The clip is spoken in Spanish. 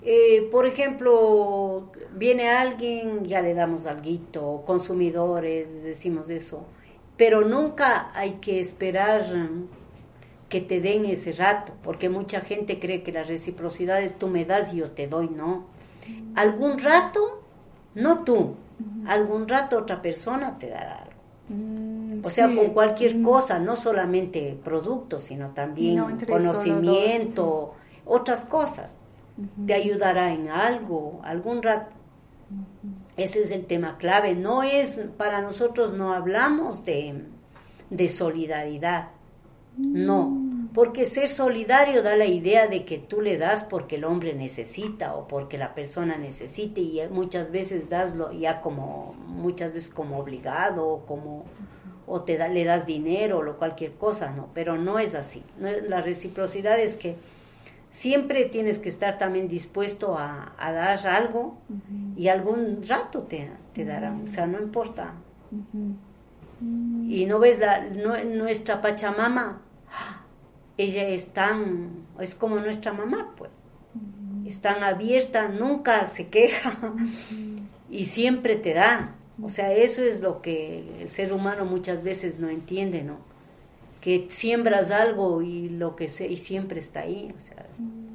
Por ejemplo, viene alguien, ya le damos alguito, consumidores, decimos eso, pero nunca hay que esperar que te den ese rato, porque mucha gente cree que la reciprocidad es tú me das y yo te doy, no. Algún rato, no tú, algún rato otra persona te dará algo. O sea, con Sí. cualquier cosa, no solamente productos, sino No también entre solo dos, sí. conocimiento, otras cosas. Te ayudará en algo, algún rato. Ese es el tema clave. No es, para nosotros no hablamos de solidaridad, no, porque ser solidario da la idea de que tú le das porque el hombre necesita o porque la persona necesite y muchas veces daslo ya como, muchas veces como obligado o como o le das dinero o cualquier cosa, no, pero no es así. No, la reciprocidad es que siempre tienes que estar también dispuesto a dar algo y algún rato te darán, o sea, no importa. Y no ves nuestra Pachamama, ella es como nuestra mamá, pues. Es tan abierta, nunca se queja y siempre te da. O sea, eso es lo que el ser humano muchas veces no entiende, ¿no? Que siembras algo y lo que y siempre está ahí, o sea,